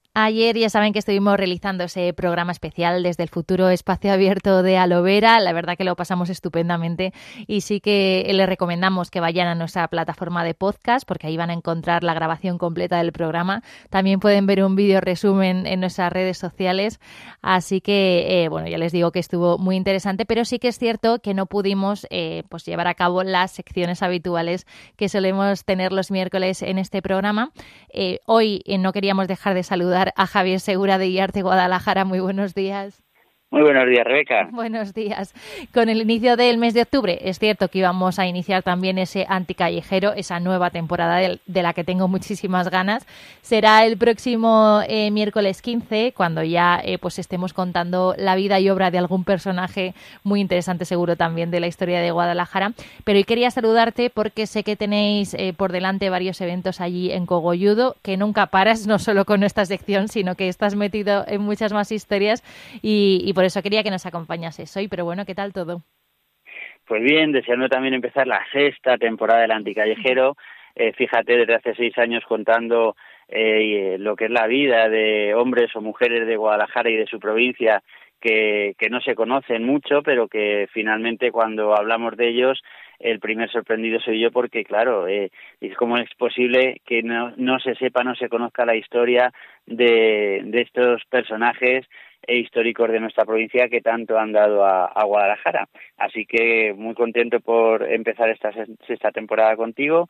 Ayer ya saben que estuvimos realizando ese programa especial desde el futuro espacio abierto de Aloe Vera. La verdad que lo pasamos estupendamente y sí que les recomendamos que vayan a nuestra plataforma de podcast porque ahí van a encontrar la grabación completa del programa. También pueden ver un vídeo resumen en nuestras redes sociales. Así que, bueno, ya les digo que estuvo muy interesante, pero sí que es cierto que no pudimos pues llevar a cabo las secciones habituales que solemos tener los miércoles en este programa. Hoy no queríamos dejar de saludar a Javier Segura de IARTE Guadalajara. Muy buenos días. Muy buenos días, Rebeca. Buenos días. Con el inicio del mes de octubre, es cierto que íbamos a iniciar también ese Anticallejero, esa nueva temporada de la que tengo muchísimas ganas. Será el próximo miércoles 15, cuando ya pues estemos contando la vida y obra de algún personaje muy interesante, seguro también de la historia de Guadalajara. Pero hoy quería saludarte porque sé que tenéis por delante varios eventos allí en Cogolludo, que nunca paras, no solo con esta sección, sino que estás metido en muchas más historias y por eso quería que nos acompañases hoy, pero bueno, ¿qué tal todo? Pues bien, deseando también empezar la sexta temporada del Anticallejero. Fíjate, desde hace 6 años contando lo que es la vida de hombres o mujeres de Guadalajara y de su provincia que no se conocen mucho, pero que finalmente cuando hablamos de ellos, el primer sorprendido soy yo porque, claro, ¿cómo es posible que no se sepa, no se conozca la historia de estos personajes históricos de nuestra provincia que tanto han dado a Guadalajara? Así que muy contento por empezar esta sexta temporada contigo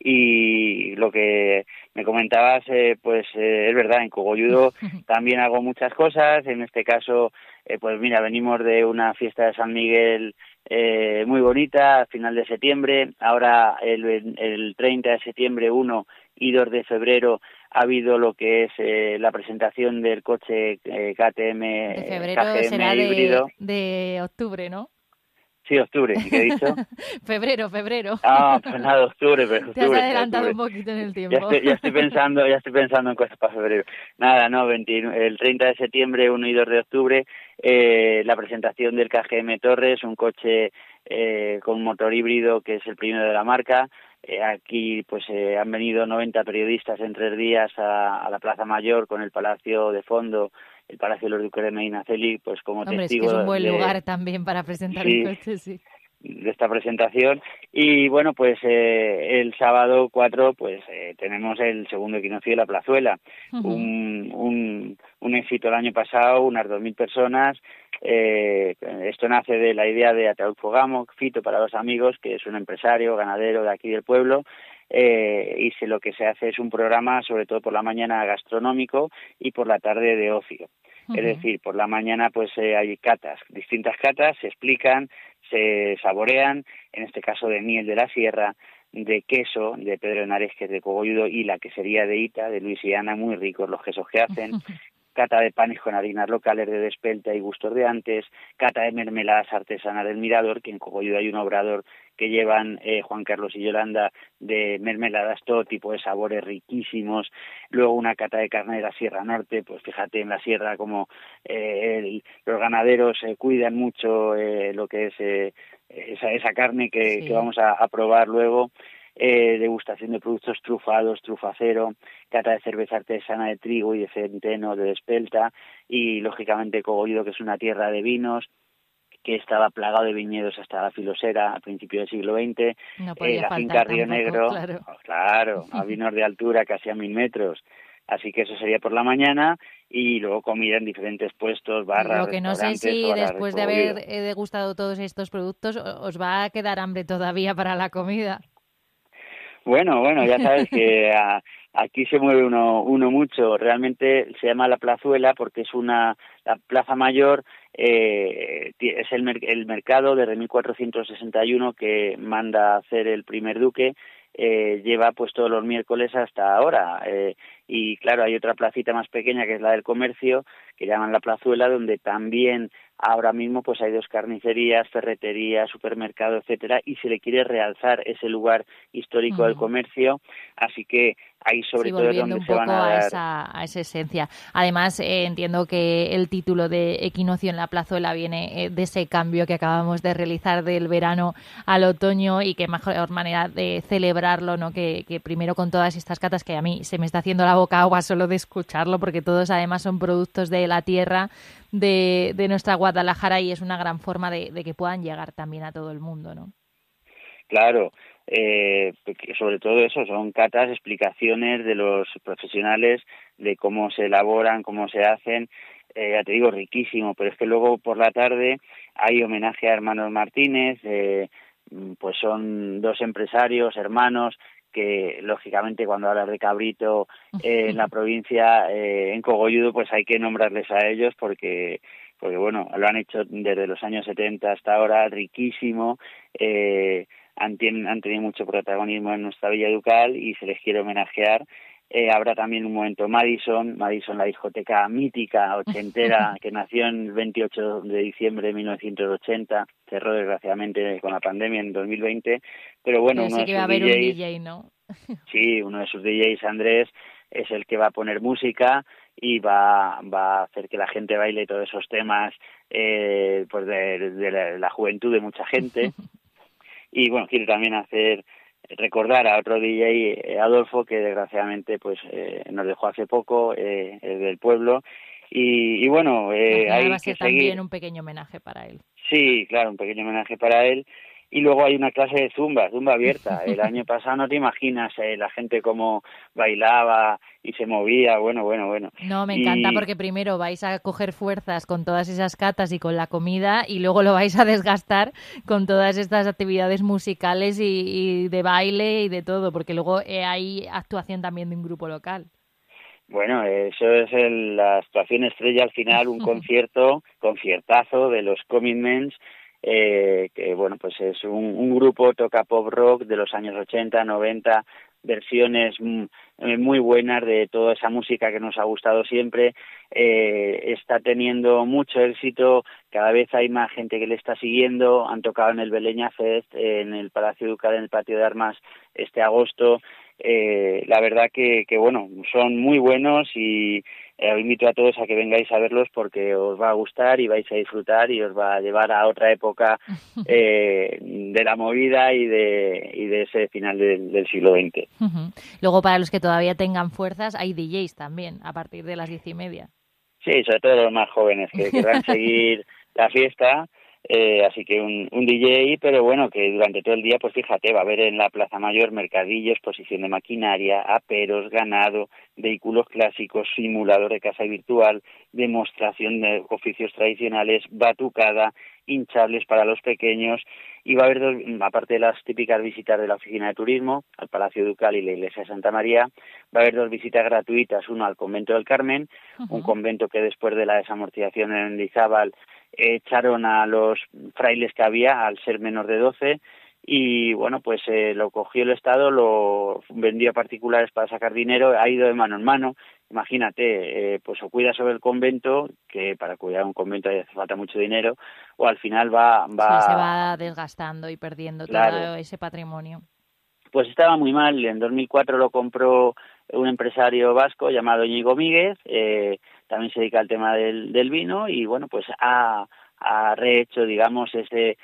y lo que me comentabas, pues es verdad, en Cogolludo también hago muchas cosas. En este caso, pues mira, venimos de una fiesta de San Miguel muy bonita a final de septiembre. Ahora el 30 de septiembre, 1 y 2 de febrero ha habido lo que es la presentación del coche KTM, De febrero KGM será híbrido. de octubre, ¿no? Sí, octubre, ¿qué he dicho? febrero. Ah, pues nada, octubre, pero Te has octubre, adelantado octubre. un poquito en el Ya tiempo. estoy, ya estoy pensando en cosas para febrero. Nada, no, el 30 de septiembre, 1 y 2 de octubre, la presentación del KGM Torres, un coche con motor híbrido que es el primero de la marca. Aquí pues han venido 90 periodistas en 3 días a la Plaza Mayor con el Palacio de fondo, el Palacio de los Duques de Medinaceli, pues como Hombre, es que es un testigo buen lugar de, también para presentar un sí, coche, sí. de esta presentación. Y bueno, pues el sábado 4 pues tenemos el segundo equinoccio de la Plazuela, un éxito el año pasado, unas 2.000 personas. Esto nace de la idea de Ataúd Gamo, Fito para los amigos, que es un empresario ganadero de aquí del pueblo. Lo que se hace es un programa sobre todo por la mañana gastronómico y por la tarde de ocio. Es decir, por la mañana pues hay catas, distintas catas, se explican, se saborean, en este caso de miel de la sierra, de queso, de Pedro Henares, que es de Cogolludo, y la quesería de Ita, de Luis y Ana, muy ricos los quesos que hacen, cata de panes con harinas locales de Despelta y gustos de antes, cata de mermeladas artesanas del Mirador, que en Cogolludo hay un obrador que llevan Juan Carlos y Yolanda de mermeladas, todo tipo de sabores riquísimos. Luego una cata de carne de la Sierra Norte, pues fíjate en la sierra como los ganaderos cuidan mucho lo que es esa carne que vamos a probar luego. Degustación de productos trufados, trufacero, cata de cerveza artesana de trigo y de centeno de Despelta y lógicamente Cogolludo, que es una tierra de vinos que estaba plagado de viñedos hasta la Filosera a principios del siglo XX. No podía La finca faltar Río tampoco, Negro, claro. pues claro, a vinos de altura casi a 1.000 metros. Así que eso sería por la mañana y luego comida en diferentes puestos, barras, Lo que no sé restaurantes o si bares de después de haber Cogolludo. degustado todos estos productos os va a quedar hambre todavía para la comida. Bueno, ya sabes que aquí se mueve uno mucho. Realmente se llama la Plazuela porque es la Plaza Mayor, es el mercado desde 1461 que manda hacer el primer duque. Lleva pues todos los miércoles hasta ahora y claro, hay otra placita más pequeña que es la del comercio, que llaman la Plazuela, donde también ahora mismo pues hay 2 carnicerías, ferreterías, supermercado, etcétera, y se le quiere realzar ese lugar histórico del comercio, así que ahí sobre todo es donde se van a dar... a esa esencia. Además, entiendo que el título de Equinoccio en la Plazuela viene de ese cambio que acabamos de realizar del verano al otoño, y qué mejor manera de celebrarlo, ¿no? Que primero con todas estas catas, que a mí se me está haciendo la boca agua solo de escucharlo, porque todos además son productos de la tierra de nuestra Guadalajara, y es una gran forma de que puedan llegar también a todo el mundo, ¿no? Claro, sobre todo eso, son catas, explicaciones de los profesionales de cómo se elaboran, cómo se hacen, ya te digo, riquísimo, pero es que luego por la tarde hay homenaje a hermanos Martínez, pues son 2 empresarios, hermanos, que lógicamente cuando hablas de cabrito en la provincia, en Cogolludo, pues hay que nombrarles a ellos porque bueno, lo han hecho desde los años 70 hasta ahora, riquísimo, han tenido mucho protagonismo en nuestra Villa Ducal y se les quiere homenajear. Habrá también un momento Madison, la discoteca mítica ochentera que nació en el 28 de diciembre de 1980, cerró desgraciadamente con la pandemia en 2020, pero bueno, Pero sí que va a haber un DJ, ¿no? Sí, uno de sus DJs, Andrés, es el que va a poner música y va a hacer que la gente baile todos esos temas pues de la juventud de mucha gente. Y bueno, quiero también recordar a otro DJ, Adolfo, que desgraciadamente pues nos dejó hace poco, del pueblo, y bueno, al final hay va a que ser seguir. también un pequeño homenaje para él. Sí, claro, un pequeño homenaje para él. Y luego hay una clase de zumba abierta. El año pasado no te imaginas la gente cómo bailaba y se movía, bueno. No, me encanta porque primero vais a coger fuerzas con todas esas catas y con la comida, y luego lo vais a desgastar con todas estas actividades musicales y de baile y de todo, porque luego hay actuación también de un grupo local. Bueno, eso es la actuación estrella al final, un conciertazo de los Commitments, que bueno, pues es un grupo, toca pop rock de los años 80, 90, versiones muy buenas de toda esa música que nos ha gustado siempre. Está teniendo mucho éxito, cada vez hay más gente que le está siguiendo, han tocado en el Beleña Fest, en el Palacio Ducal, en el Patio de Armas este agosto. La verdad que bueno, son muy buenos y os invito a todos a que vengáis a verlos porque os va a gustar y vais a disfrutar y os va a llevar a otra época de la movida y de ese final del siglo XX. Luego, para los que todavía tengan fuerzas, hay DJs también a partir de las 10:30. Sí, sobre todo los más jóvenes que querrán seguir la fiesta. Así que un DJ, pero bueno, que durante todo el día, pues fíjate, va a haber en la Plaza Mayor mercadillo, exposición de maquinaria, aperos, ganado, vehículos clásicos, simulador de casa virtual, demostración de oficios tradicionales, batucada, hinchables para los pequeños, y va a haber, aparte de las típicas visitas de la Oficina de Turismo, al Palacio Ducal y la Iglesia de Santa María, va a haber 2 visitas gratuitas, una al Convento del Carmen, un convento que después de la desamortización en Mendizábal echaron a los frailes que había al ser menor de 12 y bueno, pues lo cogió el Estado, lo vendió a particulares para sacar dinero, ha ido de mano en mano. Imagínate, pues o cuida sobre el convento, que para cuidar un convento hace falta mucho dinero, o al final Sí, se va desgastando y perdiendo todo ese patrimonio. Pues estaba muy mal. En 2004 lo compró un empresario vasco llamado Íñigo Míguez, también se dedica al tema del vino y bueno, pues ha rehecho, digamos, ese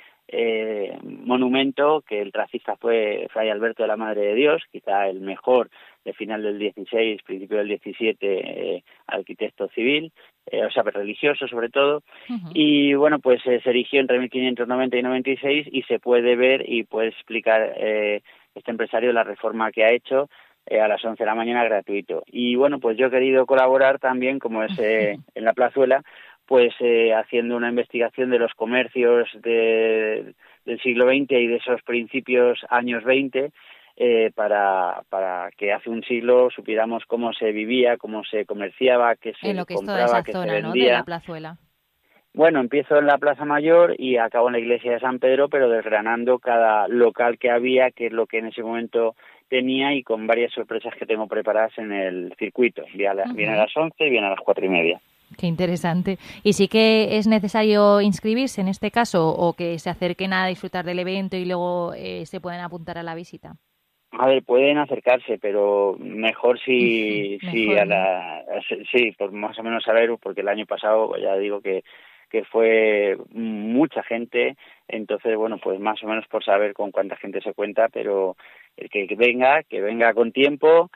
monumento que el tracista fue Fray Alberto de la Madre de Dios, quizá el mejor de final del 16, principio del 17, arquitecto civil, o sea, religioso sobre todo, y bueno, pues se erigió entre 1590 y 96 y se puede ver y puede explicar este empresario la reforma que ha hecho a las 11 de la mañana gratuito. Y bueno, pues yo he querido colaborar también, como es en la plazuela, pues haciendo una investigación de los comercios del siglo XX y de esos principios años 20, para que hace un siglo supiéramos cómo se vivía, cómo se comerciaba, qué se en lo que compraba, es toda esa qué zona, se ¿no?, vendía. de la plazuela. Bueno, empiezo en la Plaza Mayor y acabo en la iglesia de San Pedro, pero desgranando cada local que había, qué es lo que en ese momento tenía y con varias sorpresas que tengo preparadas en el circuito. Viene a las 11 y viene a las 4:30. Qué interesante. ¿Y sí que es necesario inscribirse en este caso o que se acerquen a disfrutar del evento y luego se pueden apuntar a la visita? A ver, pueden acercarse, pero mejor si Mejor, ¿no? sí, por más o menos saber, porque el año pasado ya digo que fue mucha gente, entonces bueno, pues más o menos por saber con cuánta gente se cuenta, pero el que venga con tiempo,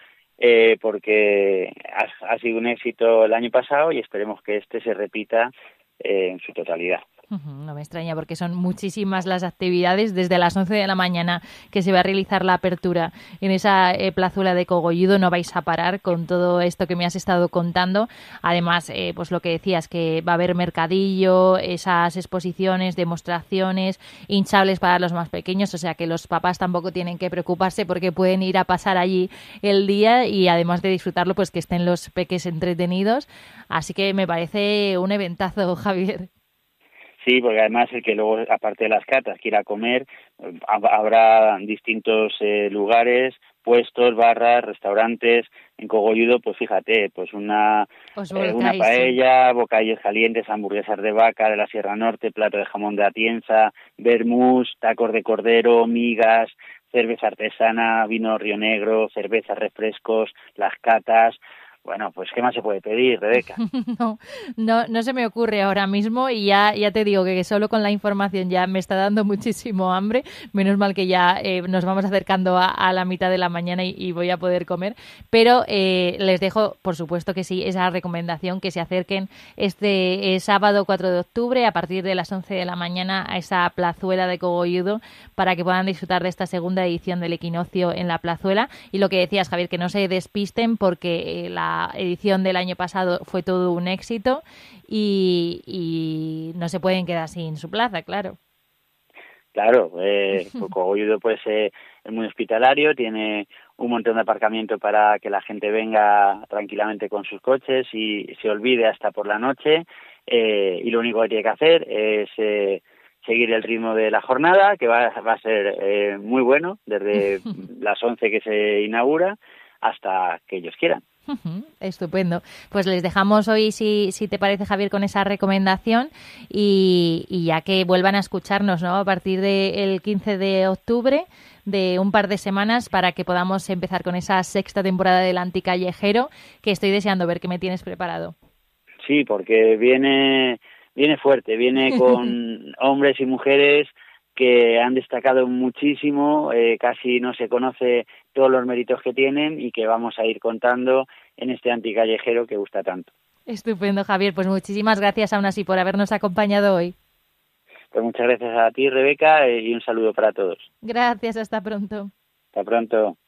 porque ha sido un éxito el año pasado y esperemos que este se repita en su totalidad. No me extraña porque son muchísimas las actividades desde las 11 de la mañana que se va a realizar la apertura en esa plazuela de Cogolludo. No vais a parar con todo esto que me has estado contando. Además, pues lo que decías, que va a haber mercadillo, esas exposiciones, demostraciones, hinchables para los más pequeños, o sea que los papás tampoco tienen que preocuparse porque pueden ir a pasar allí el día y además de disfrutarlo, pues que estén los peques entretenidos. Así que me parece un eventazo, Javier. Sí, porque además el que luego, aparte de las catas, quiera comer, habrá distintos lugares, puestos, barras, restaurantes. En Cogolludo, pues fíjate, pues una Os una volcáis, sí. paella, bocadillos calientes, hamburguesas de vaca de la Sierra Norte, plato de jamón de Atienza, vermús, tacos de cordero, migas, cerveza artesana, vino Río Negro, cervezas, refrescos, las catas. Bueno, pues ¿qué más se puede pedir, Rebeca? No, no se me ocurre ahora mismo y ya te digo que solo con la información ya me está dando muchísimo hambre. Menos mal que ya nos vamos acercando a la mitad de la mañana y voy a poder comer. Pero les dejo, por supuesto que sí, esa recomendación que se acerquen este sábado 4 de octubre a partir de las 11 de la mañana a esa plazuela de Cogolludo para que puedan disfrutar de esta segunda edición del equinoccio en la plazuela. Y lo que decías, Javier, que no se despisten porque la edición del año pasado fue todo un éxito y no se pueden quedar sin su plaza, claro. Claro, Cogolludo pues es muy hospitalario, tiene un montón de aparcamiento para que la gente venga tranquilamente con sus coches y se olvide hasta por la noche, y lo único que tiene que hacer es seguir el ritmo de la jornada, que va a ser muy bueno, desde las 11 que se inaugura hasta que ellos quieran. Estupendo. Pues les dejamos hoy, si te parece, Javier, con esa recomendación y ya que vuelvan a escucharnos, ¿no? A partir del 15 de octubre, de un par de semanas, para que podamos empezar con esa sexta temporada del Anticallejero, que estoy deseando ver qué me tienes preparado. Sí, porque viene fuerte, viene con hombres y mujeres que han destacado muchísimo, casi no se conoce todos los méritos que tienen y que vamos a ir contando en este Anticallejero que gusta tanto. Estupendo, Javier. Pues muchísimas gracias aún así por habernos acompañado hoy. Pues muchas gracias a ti, Rebeca, y un saludo para todos. Gracias, hasta pronto. Hasta pronto.